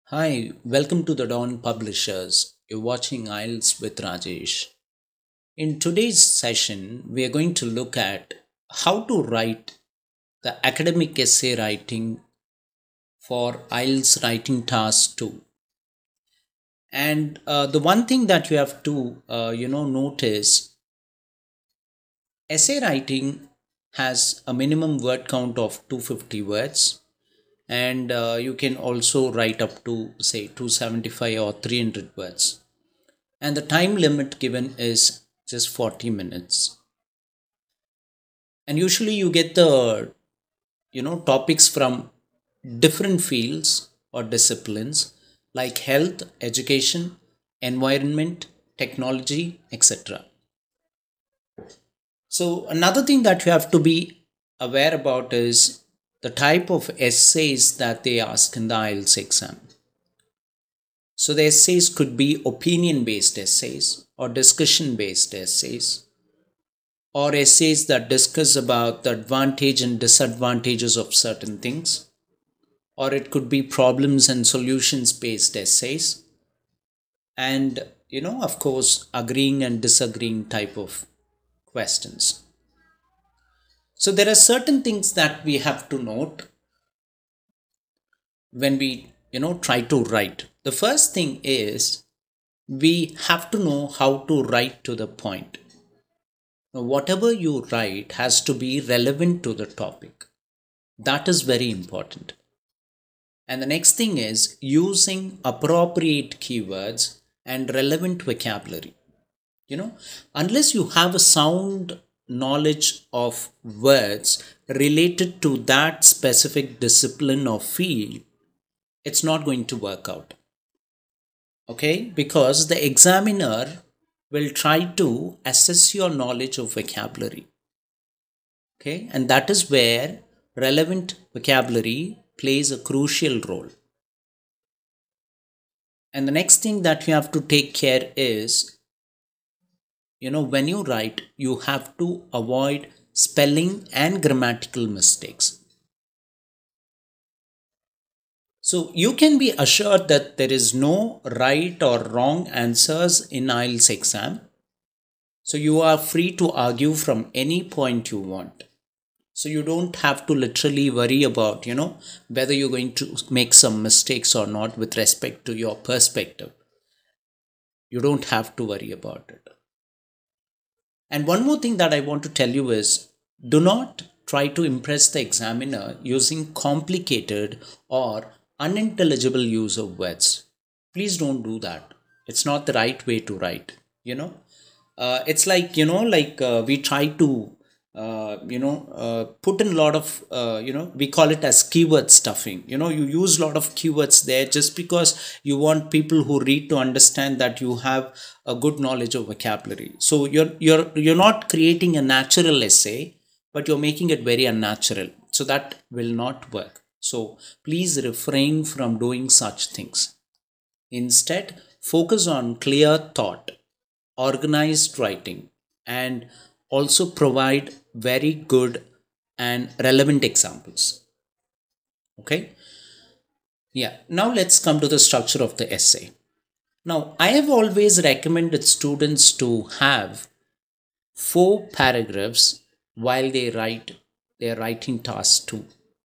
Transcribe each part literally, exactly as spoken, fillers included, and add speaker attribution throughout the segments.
Speaker 1: Hi, welcome to the Dawn Publishers. You're watching I E L T S with Rajesh. In today's session, we are going to look at how to write the academic essay writing for I E L T S Writing Task two. And uh, the one thing that you have to, uh, you know, notice, essay writing has a minimum word count of two hundred fifty words, and uh, you can also write up to say two hundred seventy-five or three hundred words, and the time limit given is just forty minutes. And usually you get the you know topics from different fields or disciplines like health, education, environment, technology, etc. So another thing that you have to be aware about is the type of essays that they ask in the I E L T S exam. So the essays could be opinion based essays or discussion based essays or essays that discuss about the advantage and disadvantages of certain things, or it could be problems and solutions based essays, and you know of course agreeing and disagreeing type of questions. So there are certain things that we have to note when we you know try to write. The first thing is we have to know how to write to the point. Now, whatever you write has to be relevant to the topic. That is very important. And the next thing is using appropriate keywords and relevant vocabulary. You know, unless you have a sound knowledge of words related to that specific discipline or field, it's not going to work out. Okay, because the examiner will try to assess your knowledge of vocabulary. Okay, and that is where relevant vocabulary plays a crucial role. And the next thing that you have to take care is, you know, when you write, you have to avoid spelling and grammatical mistakes. So you can be assured that there is no right or wrong answers in I E L T S exam. So you are free to argue from any point you want. So you don't have to literally worry about, you know, whether you're going to make some mistakes or not with respect to your perspective. You don't have to worry about it. And one more thing that I want to tell you is do not try to impress the examiner using complicated or unintelligible use of words. Please don't do that. It's not the right way to write, you know. Uh, it's like, you know, like uh, we try to, uh, you know, uh, put in a lot of, uh, you know, we call it as keyword stuffing. You know, you use a lot of keywords there just because you want people who read to understand that you have a good knowledge of vocabulary. So you're you're you're not creating a natural essay, but you're making it very unnatural. So that will not work. So please refrain from doing such things. Instead, focus on clear thought, organized writing, and also provide very good and relevant examples. Okay, yeah, now let's come to the structure of the essay. Now, I have always recommended students to have four paragraphs while they write their writing task two.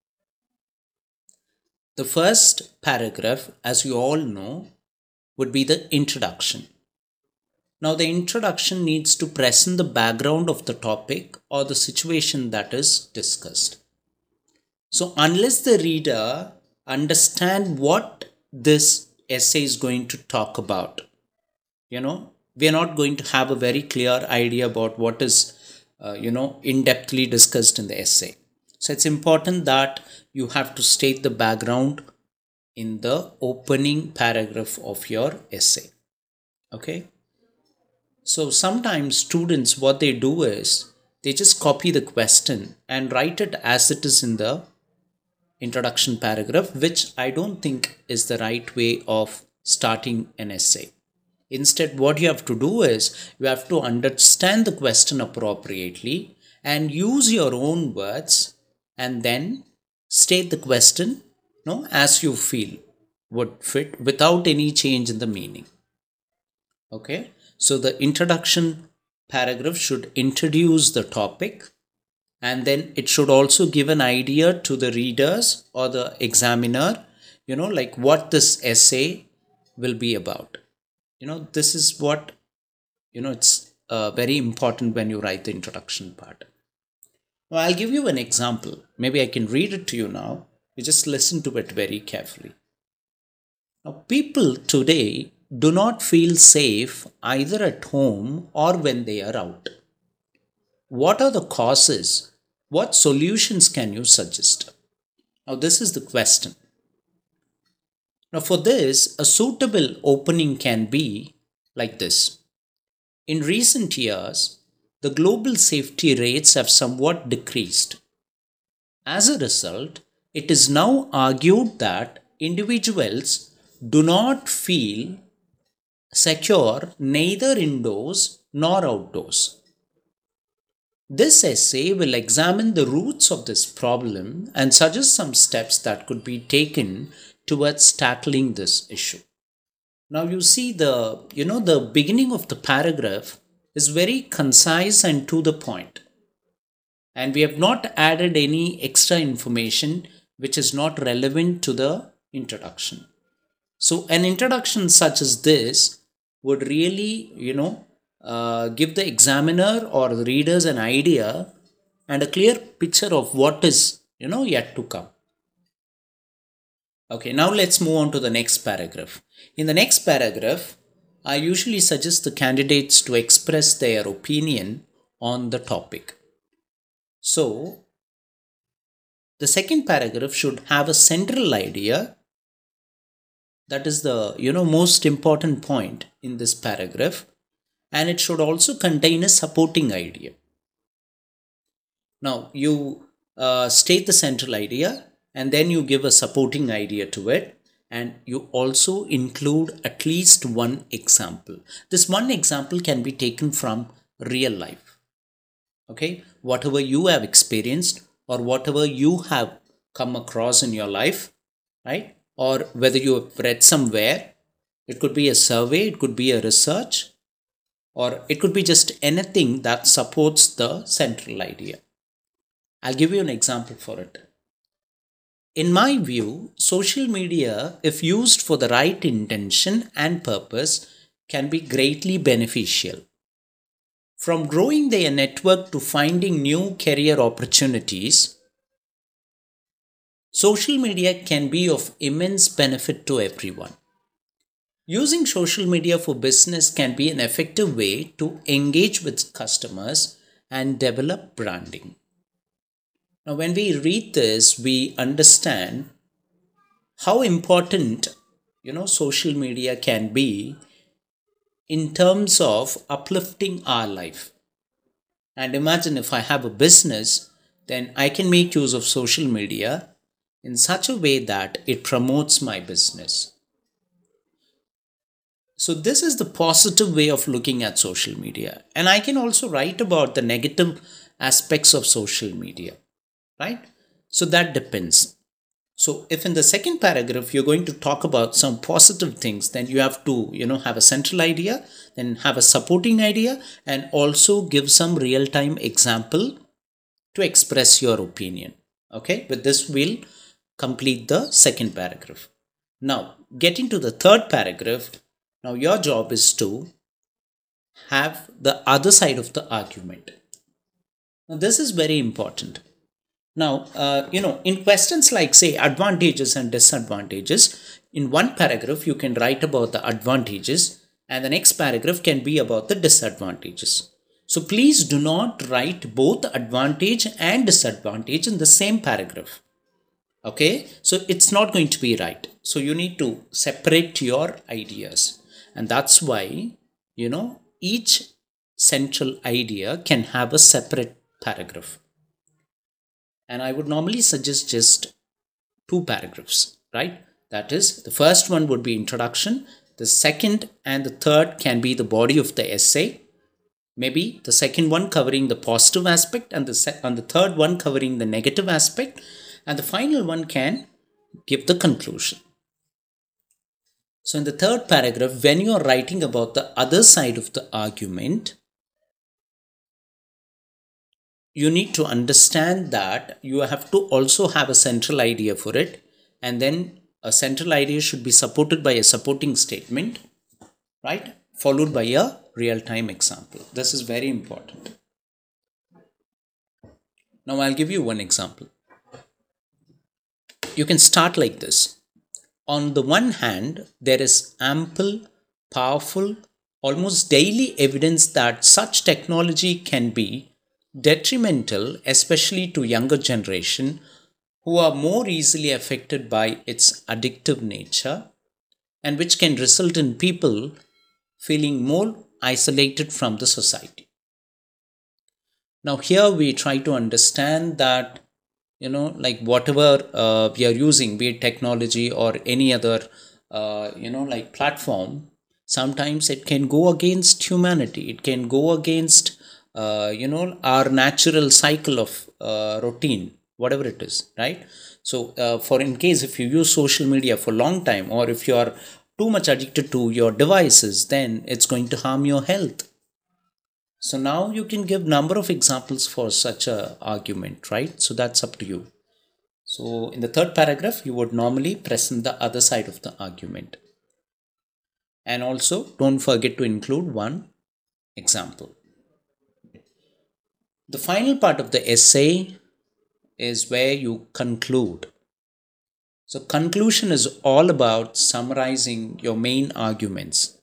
Speaker 1: The first paragraph, as you all know, would be the introduction. Now, the introduction needs to present the background of the topic or the situation that is discussed. So, unless the reader understand what this essay is going to talk about, you know, we are not going to have a very clear idea about what is, uh, you know, in depthly discussed in the essay. So, it's important that you have to state the background in the opening paragraph of your essay. Okay. So sometimes students, what they do is they just copy the question and write it as it is in the introduction paragraph, which I don't think is the right way of starting an essay. Instead, what you have to do is you have to understand the question appropriately and use your own words and then state the question, you know, as you feel. would fit without any change in the meaning. Okay, so the introduction paragraph should introduce the topic, and then it should also give an idea to the readers or the examiner, you know, like what this essay will be about. You know, this is what, you know, it's uh, very important when you write the introduction part. Now, I'll give you an example. Maybe I can read it to you now. You just listen to it very carefully. Now, people today do not feel safe either at home or when they are out. What are the causes? What solutions can you suggest? Now, this is the question. Now, for this, a suitable opening can be like this. In recent years, the global safety rates have somewhat decreased. As a result, it is now argued that individuals do not feel secure neither indoors nor outdoors. This essay will examine the roots of this problem and suggest some steps that could be taken towards tackling this issue. Now you see the, you know, the beginning of the paragraph is very concise and to the point. And we have not added any extra information which is not relevant to the introduction. So an introduction such as this would really, you know, uh, give the examiner or the readers an idea and a clear picture of what is, you know, yet to come. Okay, now let's move on to the next paragraph. In the next paragraph, I usually suggest the candidates to express their opinion on the topic. So, the second paragraph should have a central idea. That is the, you know, most important point in this paragraph, and it should also contain a supporting idea. Now, you uh, state the central idea, and then you give a supporting idea to it, and you also include at least one example. This one example can be taken from real life. Okay, whatever you have experienced or whatever you have come across in your life, right? Or whether you have read somewhere, it could be a survey, it could be a research, or it could be just anything that supports the central idea. I'll give you an example for it. In my view, social media, if used for the right intention and purpose, can be greatly beneficial. From growing their network to finding new career opportunities, social media can be of immense benefit to everyone. Using social media for business can be an effective way to engage with customers and develop branding. Now, when we read this, we understand how important, you know, social media can be in terms of uplifting our life. And imagine if I have a business, then I can make use of social media in such a way that it promotes my business. So this is the positive way of looking at social media. And I can also write about the negative aspects of social media, right? So that depends. So if in the second paragraph you're going to talk about some positive things, then you have to, you know, have a central idea, then have a supporting idea, and also give some real-time example to express your opinion. Okay, with this we'll complete the second paragraph. Now, getting to the third paragraph, now your job is to have the other side of the argument. Now, this is very important. Now, uh, you know, in questions like, say, advantages and disadvantages, in one paragraph you can write about the advantages and the next paragraph can be about the disadvantages. So please do not write both advantage and disadvantage in the same paragraph. Okay, so it's not going to be right. So you need to separate your ideas. And that's why, you know, each central idea can have a separate paragraph. And I would normally suggest just two paragraphs, right? That is, the first one would be introduction. The second and the third can be the body of the essay. Maybe the second one covering the positive aspect and the, se- and the third one covering the negative aspect. And the final one can give the conclusion. So in the third paragraph, when you are writing about the other side of the argument, you need to understand that you have to also have a central idea for it, and then a central idea should be supported by a supporting statement, right, followed by a real-time example. This is very important. Now I'll give you one example. You can start like this. On the one hand, there is ample, powerful, almost daily evidence that such technology can be detrimental, especially to younger generation who are more easily affected by its addictive nature, and which can result in people feeling more isolated from the society. Now here we try to understand that, you know, like whatever uh, we are using, be it technology or any other uh, you know like platform, sometimes it can go against humanity, it can go against uh, you know our natural cycle of uh, routine, whatever it is, right? So uh, for in case if you use social media for a long time, or if you are too much addicted to your devices, then it's going to harm your health. So now you can give number of examples for such a argument, right? So that's up to you. So in the third paragraph, you would normally present the other side of the argument. And also don't forget to include one example. The final part of the essay is where you conclude. So conclusion is all about summarizing your main arguments.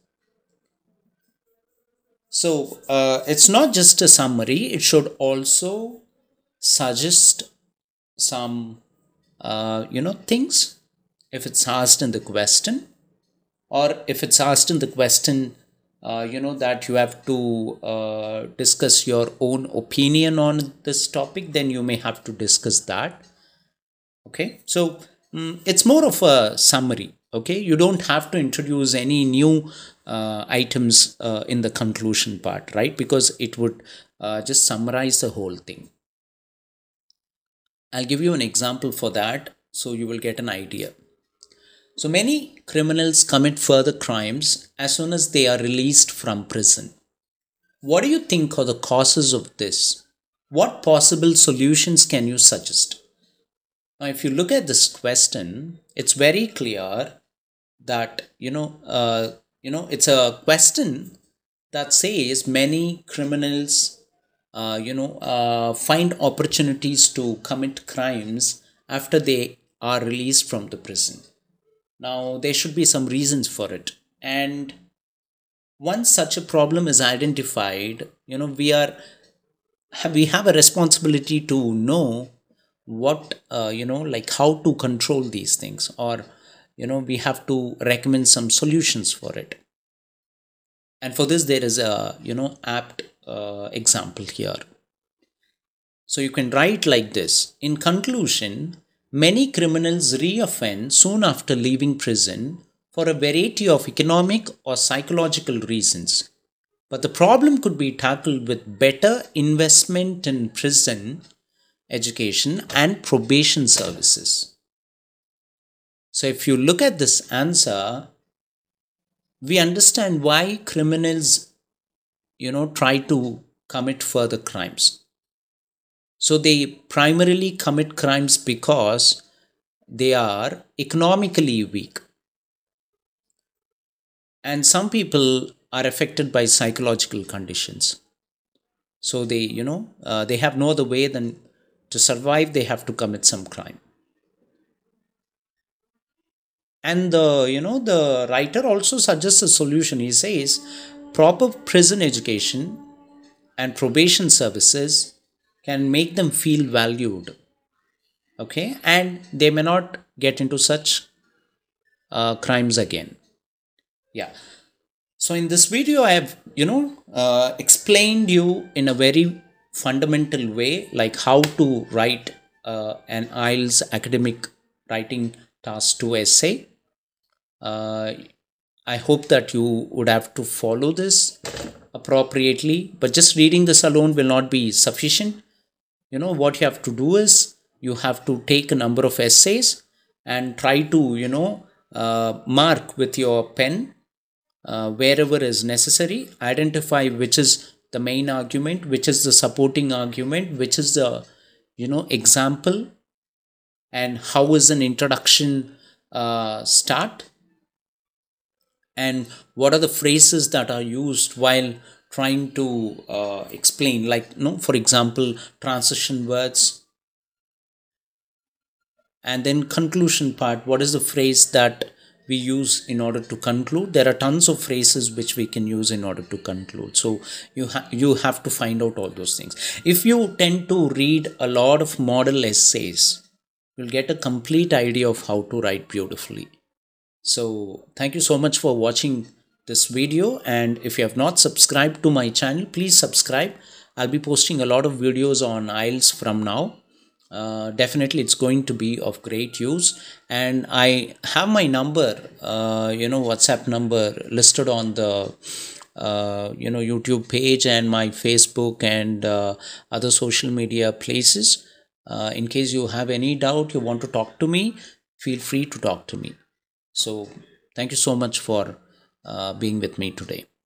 Speaker 1: So uh, it's not just a summary, it should also suggest some uh, you know things if it's asked in the question, or if it's asked in the question uh, you know that you have to uh, discuss your own opinion on this topic, then you may have to discuss that. Okay, so mm, it's more of a summary. Okay, you don't have to introduce any new uh, items uh, in the conclusion part, right? Because it would uh, just summarize the whole thing. I'll give you an example for that so you will get an idea. So many criminals commit further crimes as soon as they are released from prison. What do you think are the causes of this? What possible solutions can you suggest? Now, if you look at this question, it's very clear that you know, uh, you know, it's a question that says many criminals, uh, you know, uh, find opportunities to commit crimes after they are released from the prison. Now, there should be some reasons for it. And once such a problem is identified, you know, we are we have a responsibility to know what uh, you know like how to control these things, or you know we have to recommend some solutions for it. And for this there is a you know apt uh, example here. So you can write like this: in conclusion, many criminals reoffend soon after leaving prison for a variety of economic or psychological reasons. But the problem could be tackled with better investment in prison education and probation services. So if you look at this answer, we understand why criminals, you know, try to commit further crimes. So they primarily commit crimes because they are economically weak. And some people are affected by psychological conditions. So they, you know, uh, they have no other way than to survive, they have to commit some crime. And the, you know, the writer also suggests a solution. He says proper prison education and probation services can make them feel valued. Okay, and they may not get into such uh, crimes again. Yeah. So in this video, I have you know uh, explained you in a very fundamental way, like how to write uh, an I E L T S academic writing task two essay. Uh, I hope that you would have to follow this appropriately, but just reading this alone will not be sufficient. You know, what you have to do is you have to take a number of essays and try to, you know, uh, mark with your pen uh, wherever is necessary. Identify which is the main argument, which is the supporting argument, which is the, you know, example, and how is an introduction uh, start, and what are the phrases that are used while trying to uh, explain, like, you know, for example, transition words. And then conclusion part, what is the phrase that we use in order to conclude? There are tons of phrases which we can use in order to conclude. So you ha- you have to find out all those things. If you tend to read a lot of model essays, you'll get a complete idea of how to write beautifully. So thank you so much for watching this video, and if you have not subscribed to my channel, please subscribe. I'll be posting a lot of videos on I E L T S from now. Uh, definitely it's going to be of great use, and I have my number, uh, you know, WhatsApp number listed on the uh, you know, YouTube page and my Facebook and uh, other social media places. Uh, in case you have any doubt, you want to talk to me, feel free to talk to me. So thank you so much for uh, being with me today.